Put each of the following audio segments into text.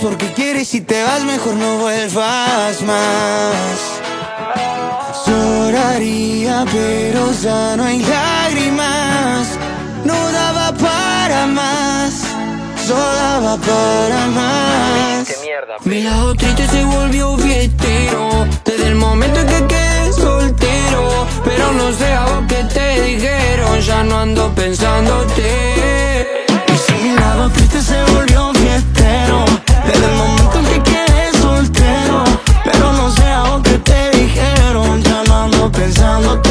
porque quieres y te vas, mejor no vuelvas más. Lloraría, pero ya no hay lágrimas. No daba para más, solo daba para más. Mi lado triste se volvió fiestero desde el momento en que quedé soltero. Pero no sé a vos qué te dijeron, ya no ando pensándote. Y si mi lado triste se volvió fiestero desde el momento en que quedé soltero. Pero no sé a vos qué te dijeron, ya no ando pensándote.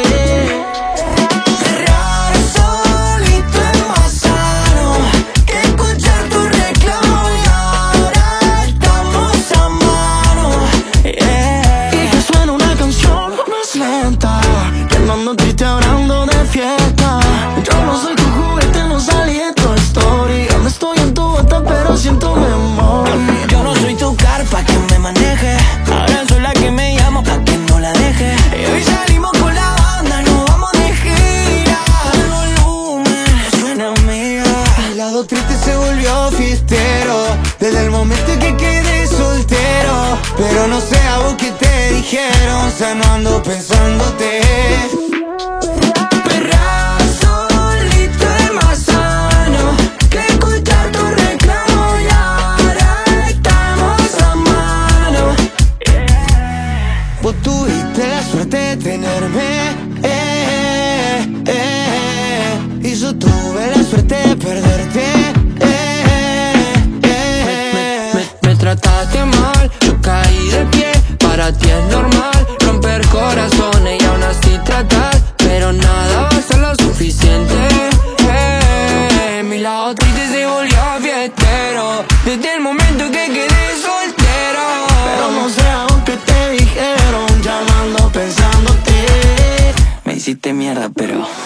Quedando triste hablando de fiesta. Yo no soy tu juguete, no salí de tu story. Ando estoy en tu bota pero siento memoria. Yo no soy tu carpa que me maneje. Ahora soy la que me llama pa' que no la deje. Y hoy salimos con la banda, nos vamos de gira. El volumen suena amiga. Mi lado triste se volvió fiestero desde el momento en que quedé soltero. Pero no sé a vos qué te dijeron, ya no ando pensándote. Vos tuviste la suerte de tenerme, y yo tuve la suerte de perderte, Me trataste mal, yo caí de pie. Para ti es normal romper corazones y aún así tratar, pero nada va a ser lo suficiente. Mi lado triste se volvió fiestero desde el momento que quedé soltero. pero no sé aún qué te dijeron, ya no ando pensándote. Me hiciste mierda, pero